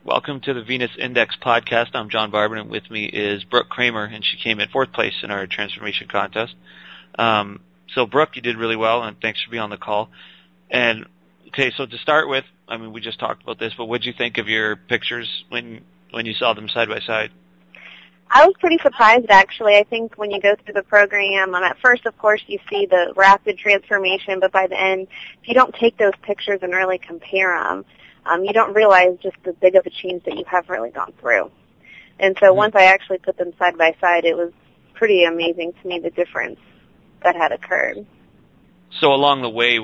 Welcome to the Venus Index podcast. I'm John Barber, and with me is Brooke Kramer, and she came in 4th place in our transformation contest. So, Brooke, you did really well, and thanks for being on the call. And, okay, so to start with, I mean, we just talked about this, but what did you think of your pictures when you saw them side by side? I was pretty surprised, actually. I think when you go through the program, at first, of course, you see the rapid transformation, but by the end, if you don't take those pictures and really compare them, you don't realize just the big of a change that you have really gone through. And so once I actually put them side by side, it was pretty amazing to me, the difference that had occurred. So along the way,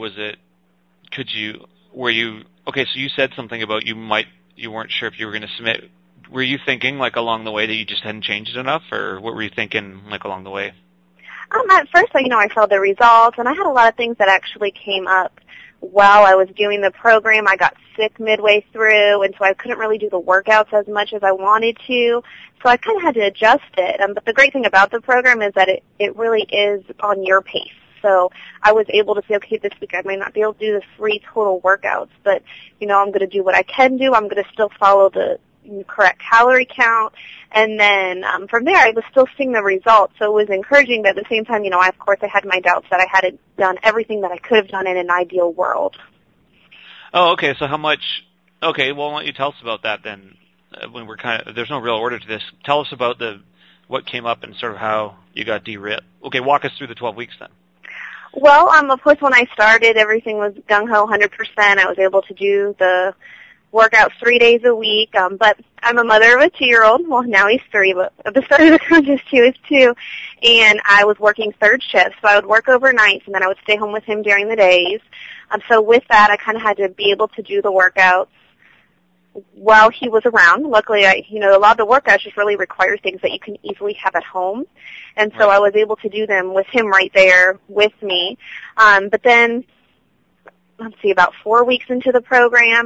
okay, so you said something about you weren't sure if you were going to submit. Were you thinking, like, along the way that you just hadn't changed enough, or what were you thinking, like, along the way? At first, I saw the results, and I had a lot of things that actually came up while I was doing the program. I got sick midway through, and so I couldn't really do the workouts as much as I wanted to, so I kind of had to adjust it. But the great thing about the program is that it really is on your pace. So I was able to say, okay, this week I might not be able to do the 3 total workouts, but, I'm going to do what I can do. I'm going to still follow the correct calorie count, and then from there I was still seeing the results, so it was encouraging, but at the same time, of course I had my doubts that I hadn't done everything that I could have done in an ideal world. Oh, okay, so well, why don't you tell us about that then, when there's no real order to this. Tell us about what came up and sort of how you got derailed. Okay, walk us through the 12 weeks then. Well, of course when I started, everything was gung-ho, 100%. I was able to do the workouts 3 days a week, but I'm a mother of a 2-year-old. Well, now he's 3, but at the start of the contest he was 2, and I was working 3rd shift, so I would work overnights, and then I would stay home with him during the days. So with that, I kind of had to be able to do the workouts while he was around. Luckily, a lot of the workouts just really require things that you can easily have at home, and so I was able to do them with him right there with me. But then, about 4 weeks into the program,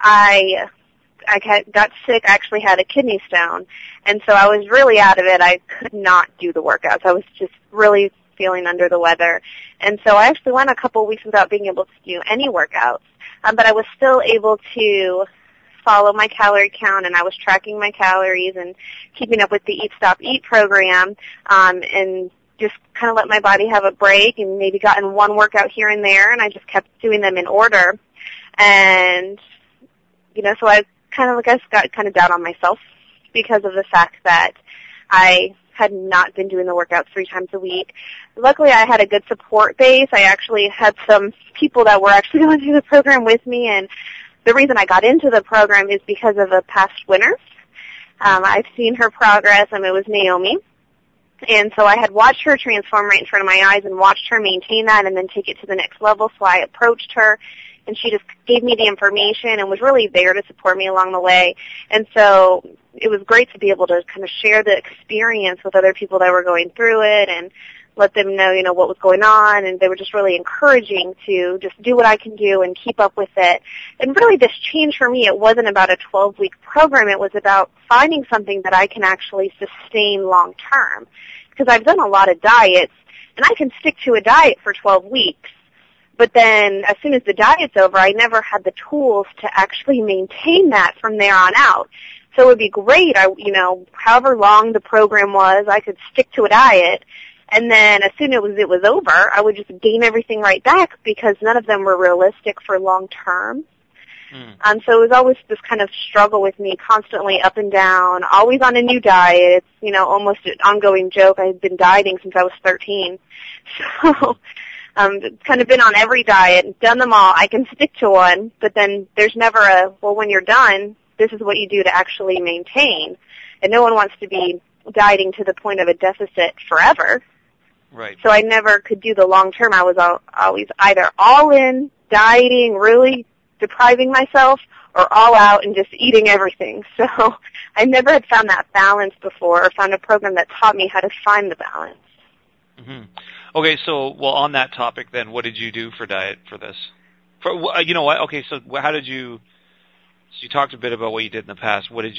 I got sick. I actually had a kidney stone, and so I was really out of it. I could not do the workouts. I was just really feeling under the weather, and so I actually went a couple of weeks without being able to do any workouts, but I was still able to follow my calorie count, and I was tracking my calories and keeping up with the Eat Stop Eat program, and just kind of let my body have a break, and maybe gotten one workout here and there, and I just kept doing them in order. And, so I got kind of down on myself because of the fact that I had not been doing the workouts 3 times a week. Luckily, I had a good support base. I actually had some people that were actually going through the program with me, and the reason I got into the program is because of a past winner. I've seen her progress, and it was Naomi. And so I had watched her transform right in front of my eyes and watched her maintain that and then take it to the next level. So I approached her, and she just gave me the information and was really there to support me along the way. And so it was great to be able to kind of share the experience with other people that were going through it and let them know, what was going on. And they were just really encouraging to just do what I can do and keep up with it. And really this change for me, it wasn't about a 12-week program. It was about finding something that I can actually sustain long term. Because I've done a lot of diets, and I can stick to a diet for 12 weeks. But then as soon as the diet's over, I never had the tools to actually maintain that from there on out. So it would be great, however long the program was, I could stick to a diet. And then as soon as it was over, I would just gain everything right back because none of them were realistic for long term. So it was always this kind of struggle with me, constantly up and down, always on a new diet. It's, almost an ongoing joke. I had been dieting since I was 13. So kind of been on every diet, done them all. I can stick to one, but then there's never when you're done, this is what you do to actually maintain. And no one wants to be dieting to the point of a deficit forever. Right. So I never could do the long term. I was always either all in, dieting, really depriving myself, or all out and just eating everything. So I never had found that balance before or found a program that taught me how to find the balance. Mm-hmm. Okay, so, on that topic then, what did you do for diet for this? You know what? Okay, so how did you... So you talked a bit about what you did in the past. Did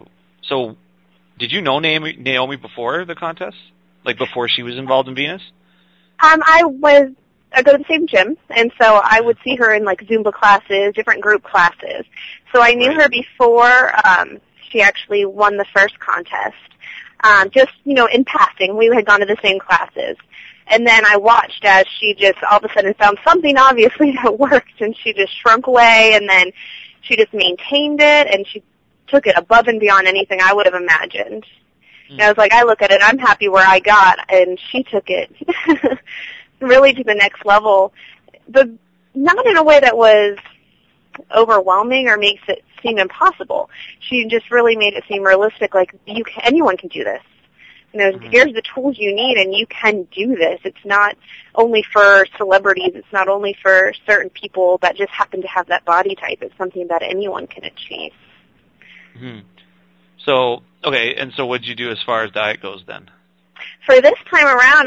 you know Naomi before the contest? Like before she was involved in Venus? I was I go to the same gym, and so I would see her in like Zumba classes, different group classes. So I knew her before she actually won the first contest. Just, in passing, we had gone to the same classes. And then I watched as she just all of a sudden found something obviously that worked, and she just shrunk away, and then she just maintained it, and she took it above and beyond anything I would have imagined. And I was like, I look at it, I'm happy where I got, and she took it really to the next level, but not in a way that was overwhelming or makes it seem impossible. She just really made it seem realistic, like anyone can do this. Here's the tools you need, and you can do this. It's not only for celebrities. It's not only for certain people that just happen to have that body type. It's something that anyone can achieve. Mm-hmm. So, okay, and so what did you do as far as diet goes then? For this time around,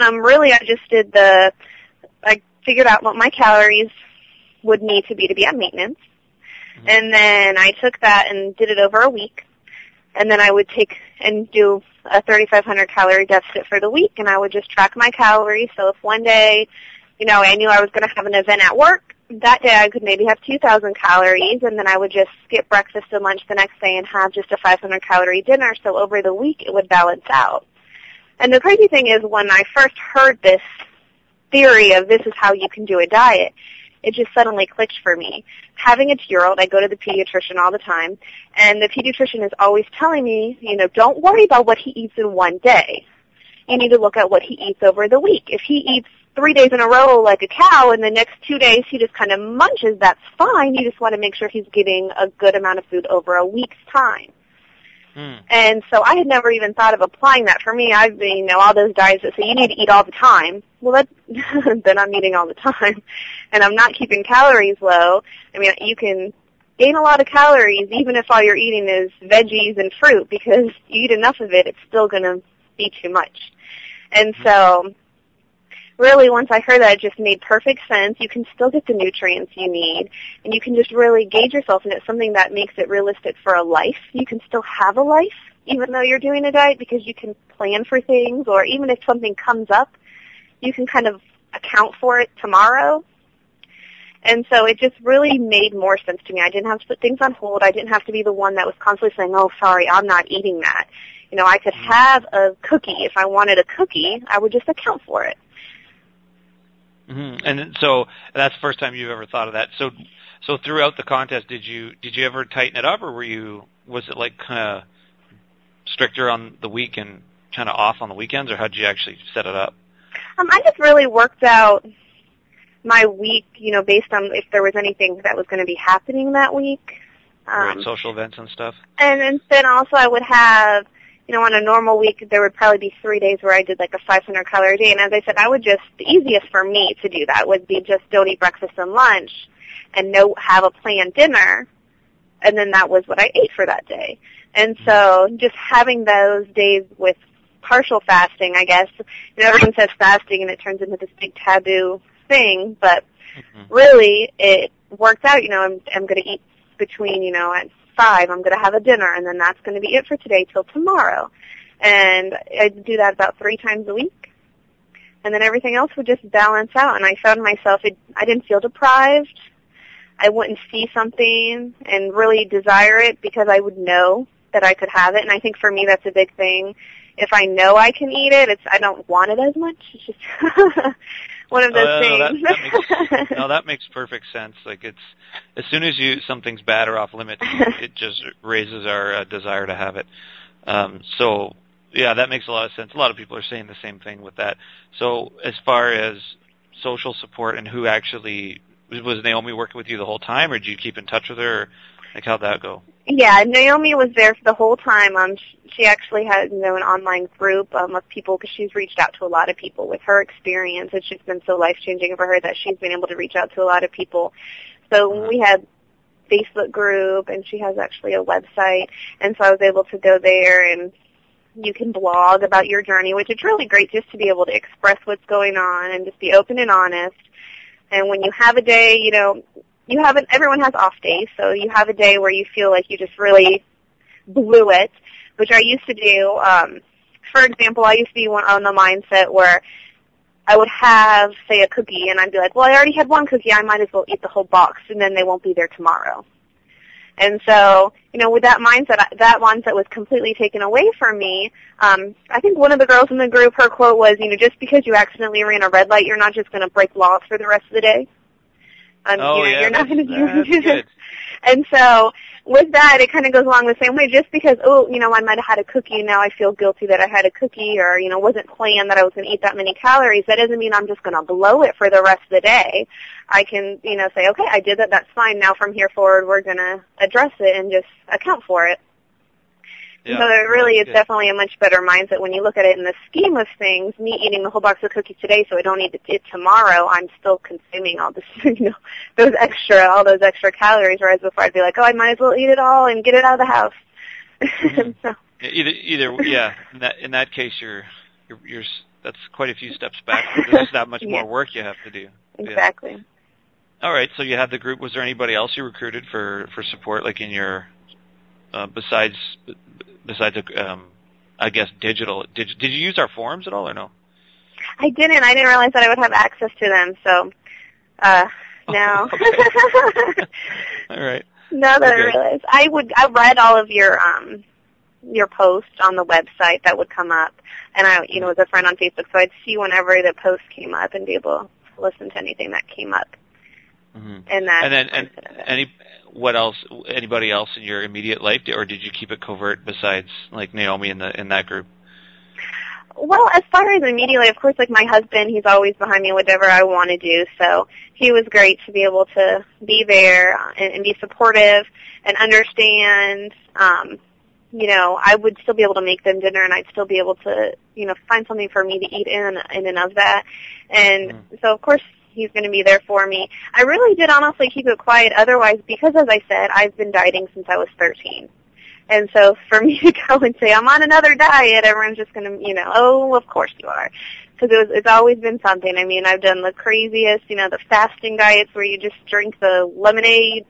I figured out what my calories would need to be at maintenance. Mm-hmm. And then I took that and did it over a week. And then I would take and do a 3,500 calorie deficit for the week, and I would just track my calories. So if one day, I knew I was going to have an event at work, that day I could maybe have 2,000 calories, and then I would just skip breakfast and lunch the next day and have just a 500 calorie dinner. So over the week, it would balance out. And the crazy thing is, when I first heard this theory of this is how you can do a diet, it just suddenly clicked for me. Having a 2-year-old, I go to the pediatrician all the time, and the pediatrician is always telling me, don't worry about what he eats in one day. You need to look at what he eats over the week. If he eats 3 days in a row like a cow, and the next 2 days he just kind of munches, that's fine. You just want to make sure he's getting a good amount of food over a week's time. And so I had never even thought of applying that. For me, I've been, all those diets that say you need to eat all the time. Well, then I'm eating all the time, and I'm not keeping calories low. I mean, you can gain a lot of calories even if all you're eating is veggies and fruit, because you eat enough of it, it's still going to be too much. And so really, once I heard that, it just made perfect sense. You can still get the nutrients you need, and you can just really gauge yourself, and it's something that makes it realistic for a life. You can still have a life, even though you're doing a diet, because you can plan for things, or even if something comes up, you can kind of account for it tomorrow. And so it just really made more sense to me. I didn't have to put things on hold. I didn't have to be the one that was constantly saying, oh, sorry, I'm not eating that. I could have a cookie. If I wanted a cookie, I would just account for it. Mm-hmm. And so that's the first time you've ever thought of that. So throughout the contest, did you ever tighten it up, or was it like kind of stricter on the week and kind of off on the weekends, or how did you actually set it up? I just really worked out my week, based on if there was anything that was going to be happening that week. Right, social events and stuff. And then also I would have, on a normal week, there would probably be 3 days where I did like a 500 calorie day. And as I said, the easiest for me to do that would be just don't eat breakfast and lunch and have a planned dinner. And then that was what I ate for that day. And so just having those days with partial fasting, I guess, everyone says fasting and it turns into this big taboo thing, but really it worked out. I'm going to eat between, at 5, I'm going to have a dinner, and then that's going to be it for today till tomorrow. And I do that about 3 times a week. And then everything else would just balance out. And I found myself, I didn't feel deprived. I wouldn't see something and really desire it because I would know that I could have it. And I think for me that's a big thing. If I know I can eat it, I don't want it as much. It's just one of those things. That makes perfect sense. Like it's as soon as something's bad or off limits, it just raises our desire to have it. So yeah, that makes a lot of sense. A lot of people are saying the same thing with that. So as far as social support and who actually was Naomi working with you the whole time, or did you keep in touch with her? Like how'd that go? Yeah, Naomi was there for the whole time. She actually had an online group of people because she's reached out to a lot of people with her experience. It's just been so life-changing for her that she's been able to reach out to a lot of people. So we had Facebook group, and she has actually a website, and so I was able to go there, and you can blog about your journey, which is really great just to be able to express what's going on and just be open and honest. And when you have a day, everyone has off days, so you have a day where you feel like you just really blew it, which I used to do. For example, I used to be on the mindset where I would have, say, a cookie, and I'd be like, well, I already had one cookie. I might as well eat the whole box, and then they won't be there tomorrow. And so, with that mindset was completely taken away from me. I think one of the girls in the group, her quote was, just because you accidentally ran a red light, you're not just going to break laws for the rest of the day. You're not going to do it. And so with that, it kind of goes along the same way. Just because, I might have had a cookie and now I feel guilty that I had a cookie, or, wasn't planned that I was going to eat that many calories, that doesn't mean I'm just going to blow it for the rest of the day. I can, say, okay, I did that, that's fine. Now from here forward, we're going to address it and just account for it. Yeah, so it really is definitely a much better mindset when you look at it in the scheme of things. Me eating the whole box of cookies today, so I don't eat it tomorrow. I'm still consuming all this, all those extra calories. Whereas before, I'd be like, oh, I might as well eat it all and get it out of the house. Mm-hmm. So. In that case, you're that's quite a few steps back. There's that much more work you have to do. Exactly. Yeah. All right. So you had the group. Was there anybody else you recruited for support, like in your besides, I guess, digital? Did you use our forums at all, or no? I didn't. I didn't realize that I would have access to them. So, no. All right. Now that I realized, I read all of your posts on the website that would come up, and I, was a friend on Facebook, so I'd see whenever the post came up and be able to listen to anything that came up. Mm-hmm. Anybody else in your immediate life, or did you keep it covert besides like Naomi in that group? Well, as far as immediately, of course, like my husband, he's always behind me whatever I want to do, so he was great to be able to be there and be supportive and understand. I would still be able to make them dinner, and I'd still be able to, find something for me to eat in and of that. And so, of course, he's going to be there for me. I really did honestly keep it quiet otherwise because, as I said, I've been dieting since I was 13. And so for me to go and say, I'm on another diet, everyone's just going to, oh, of course you are. Because it's always been something. I mean, I've done the craziest, the fasting diets where you just drink the lemonade,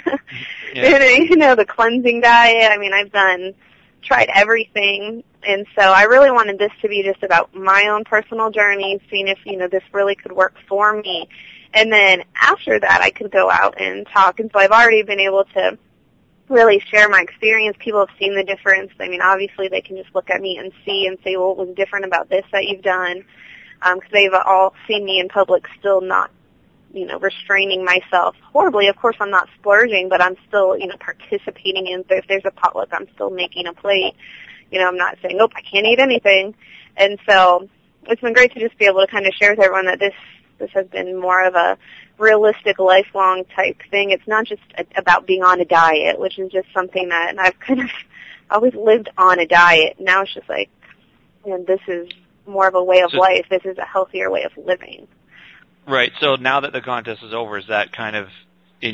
the cleansing diet. I mean, I've tried everything. And so I really wanted this to be just about my own personal journey, seeing if, this really could work for me. And then after that, I could go out and talk. And so I've already been able to really share my experience. People have seen the difference. I mean, obviously they can just look at me and see and say, well, what was different about this that you've done? Because they've all seen me in public still not, restraining myself horribly. Of course, I'm not splurging, but I'm still, participating in. So if there's a potluck, I'm still making a plate. I'm not saying, nope, I can't eat anything. And so it's been great to just be able to kind of share with everyone that this has been more of a realistic, lifelong type thing. It's not just about being on a diet, which is just something that I've kind of always lived on a diet. Now it's just like, this is more of a way of life. This is a healthier way of living. Right. So now that the contest is over, is that kind of I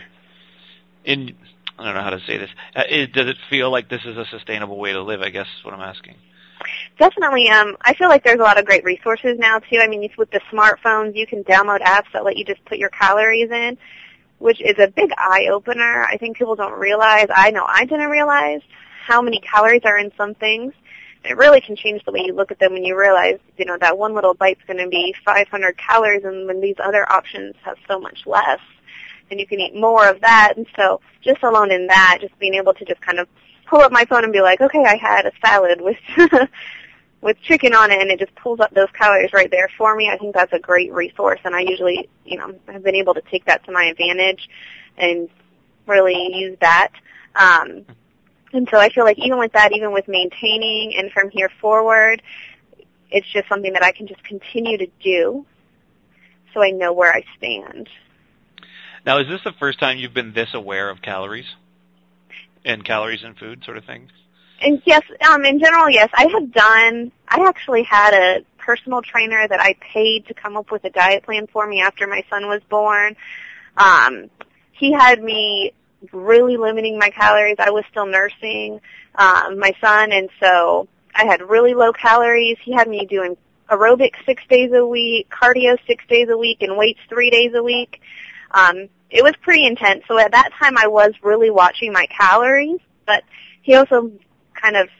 don't know how to say this. Does it feel like this is a sustainable way to live, I guess is what I'm asking. Definitely. I feel like there's a lot of great resources now, too. I mean, with the smartphones, you can download apps that let you just put your calories in, which is a big eye-opener. I think people don't realize. I know I didn't realize how many calories are in some things. It really can change the way you look at them when you realize, that one little bite's going to be 500 calories, and when these other options have so much less. And you can eat more of that. And so just alone in that, just being able to just kind of pull up my phone and be like, okay, I had a salad with with chicken on it, and it just pulls up those calories right there for me. I think that's a great resource, and I usually, have been able to take that to my advantage and really use that. And so I feel like even with that, even with maintaining and from here forward, it's just something that I can just continue to do so I know where I stand. Now, is this the first time you've been this aware of calories and calories in food sort of thing? And yes, in general, yes. I actually had a personal trainer that I paid to come up with a diet plan for me after my son was born. He had me really limiting my calories. I was still nursing my son, and so I had really low calories. He had me doing aerobics 6 days a week, cardio 6 days a week, and weights 3 days a week. It was pretty intense. So at that time I was really watching my calories, but he also kind of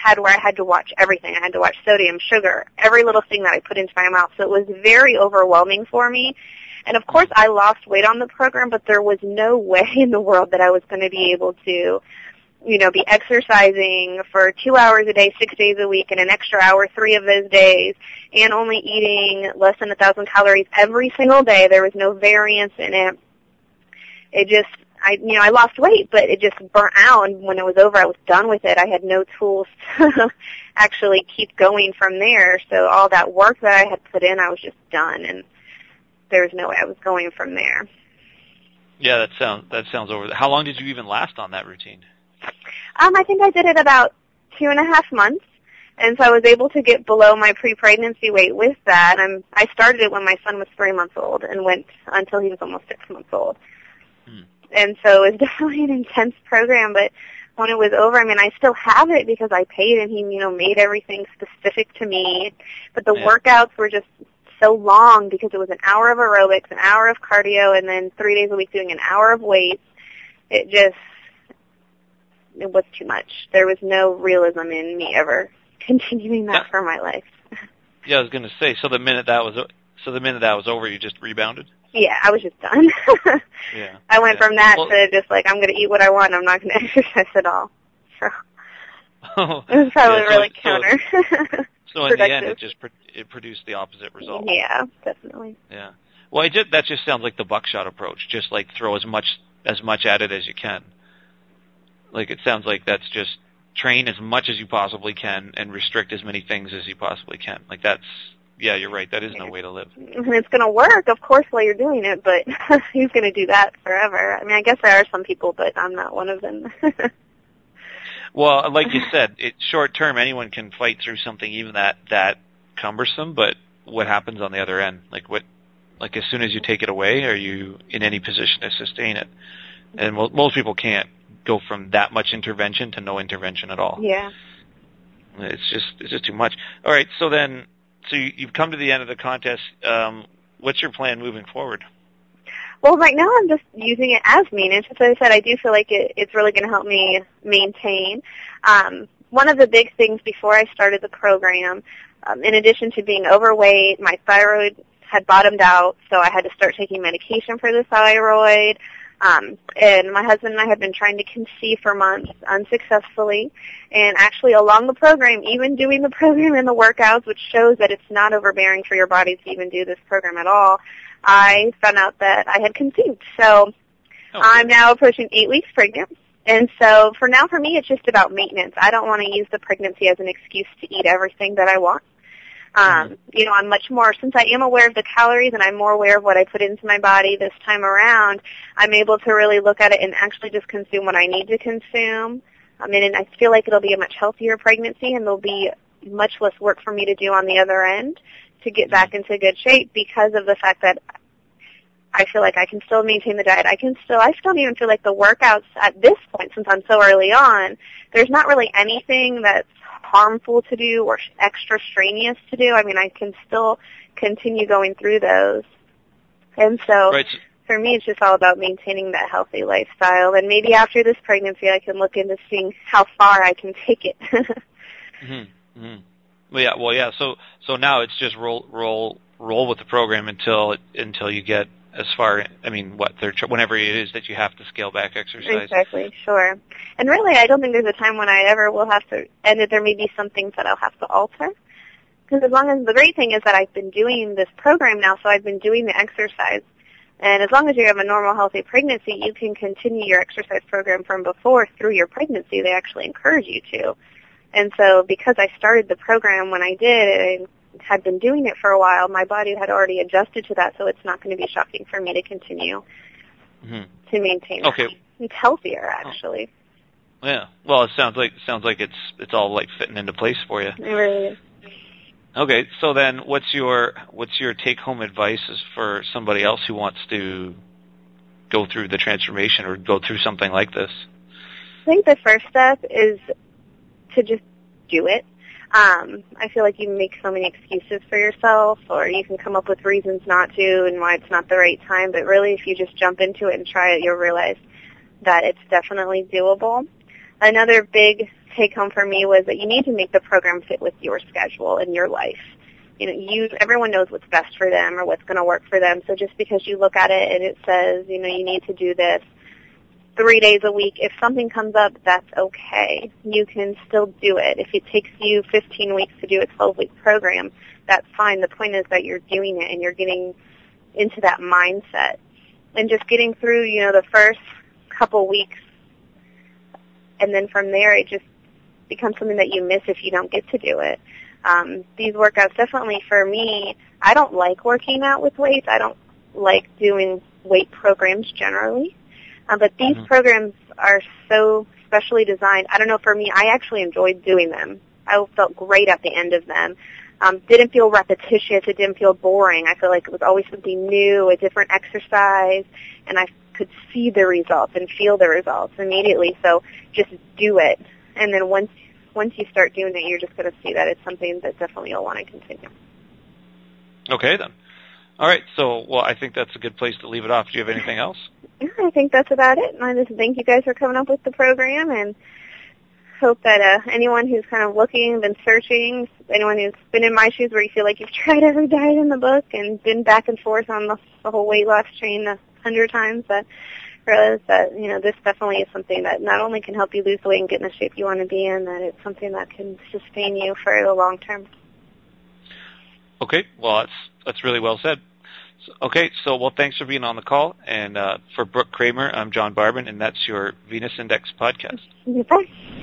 had where I had to watch everything. I had to watch sodium, sugar, every little thing that I put into my mouth. So it was very overwhelming for me. And of course I lost weight on the program, but there was no way in the world that I was going to be able to, be exercising for 2 hours a day, 6 days a week, and an extra hour 3 of those days, and only eating less than 1,000 calories every single day. There was no variance in it. It just, I lost weight, but it just burnt out, and when it was over, I was done with it. I had no tools to actually keep going from there, so all that work that I had put in, I was just done, and there was no way I was going from there. Yeah, that sounds over. How long did you even last on that routine? I think I did it about 2.5 months, and so I was able to get below my pre-pregnancy weight with that. I started it when my son was 3 months old and went until he was almost 6 months old. And so it was definitely an intense program, but when it was over, I still have it because I paid and he, made everything specific to me. But the workouts were just so long because it was an hour of aerobics, an hour of cardio, and then 3 days a week doing an hour of weights. It was too much. There was no realism in me ever continuing that for my life. Yeah, I was going to say, so the minute that was over, you just rebounded? Yeah, I was just done. Yeah. I went from that to just like, I'm going to eat what I want. I'm not going to exercise at all. So it was probably really counter. So in the end, it produced the opposite result. Yeah, definitely. Yeah. Well, that just sounds like the buckshot approach. Just like throw as much at it as you can. Like it sounds like that's just train as much as you possibly can and restrict as many things as you possibly can. Like yeah, you're right. That is no way to live. And it's going to work, of course, while you're doing it, but who's going to do that forever? I guess there are some people, but I'm not one of them. Well, like you said, short term, anyone can fight through something even that cumbersome, but what happens on the other end? Like as soon as you take it away, are you in any position to sustain it? And most people can't go from that much intervention to no intervention at all. Yeah. It's just too much. All right, so you've come to the end of the contest. What's your plan moving forward? Well, right now I'm just using it as maintenance. As I said, I do feel like it's really going to help me maintain. One of the big things before I started the program, in addition to being overweight, my thyroid had bottomed out, so I had to start taking medication for the thyroid. And my husband and I had been trying to conceive for months unsuccessfully. And actually along the program, even doing the program and the workouts, which shows that it's not overbearing for your body to even do this program at all, I found out that I had conceived. So I'm now approaching 8 weeks pregnant. And so for me, it's just about maintenance. I don't want to use the pregnancy as an excuse to eat everything that I want. I'm much more, since I am aware of the calories and I'm more aware of what I put into my body this time around, I'm able to really look at it and actually just consume what I need to consume. And I feel like it'll be a much healthier pregnancy and there'll be much less work for me to do on the other end to get back into good shape because of the fact that I feel like I can still maintain the diet. I still even feel like the workouts at this point, since I'm so early on, there's not really anything that's harmful to do or extra strenuous to do. I can still continue going through those. And so for me, it's just all about maintaining that healthy lifestyle. And maybe after this pregnancy, I can look into seeing how far I can take it. Mm-hmm. Mm-hmm. Well, yeah. So now it's just roll with the program until you get as far, whenever it is that you have to scale back exercise. Exactly, sure. And really, I don't think there's a time when I ever will have to, and that there may be some things that I'll have to alter. Because the great thing is that I've been doing this program now, so I've been doing the exercise. And as long as you have a normal, healthy pregnancy, you can continue your exercise program from before through your pregnancy. They actually encourage you to. And so because I started the program when I did, and had been doing it for a while, my body had already adjusted to that, so it's not going to be shocking for me to continue to maintain. Okay. It's healthier, actually. Oh. Yeah. Well, it sounds like it's all like fitting into place for you. It really is. Okay. So then, what's your take-home advice for somebody else who wants to go through the transformation or go through something like this? I think the first step is to just do it. I feel like you make so many excuses for yourself, or you can come up with reasons not to and why it's not the right time, but really if you just jump into it and try it, you'll realize that it's definitely doable. Another big take home for me was that you need to make the program fit with your schedule and your life. You know, everyone knows what's best for them or what's going to work for them. So just because you look at it and it says, you know, you need to do this 3 days a week, if something comes up, that's okay. You can still do it. If it takes you 15 weeks to do a 12-week program, that's fine. The point is that you're doing it and you're getting into that mindset. And just getting through, you know, the first couple weeks, and then from there it just becomes something that you miss if you don't get to do it. These workouts, definitely for me, I don't like working out with weights. I don't like doing weight programs generally. But these programs are so specially designed. I don't know, for me, I actually enjoyed doing them. I felt great at the end of them. Didn't feel repetitious. It didn't feel boring. I felt like it was always something new, a different exercise, and I could see the results and feel the results immediately. So just do it. And then once you start doing it, you're just going to see that it's something that definitely you'll want to continue. Okay, then. All right, so, well, I think that's a good place to leave it off. Do you have anything else? I think that's about it. And I just thank you guys for coming up with the program, and hope that anyone who's kind of looking, been searching, anyone who's been in my shoes where you feel like you've tried every diet in the book and been back and forth on the whole weight loss train 100 times, that realize that, you know, this definitely is something that not only can help you lose weight and get in the shape you want to be in, that it's something that can sustain you for the long term. Okay, well, that's really well said. Okay, so, well, thanks for being on the call. And for Brooke Kramer, I'm John Barban, and that's your Venus Index podcast. Bye.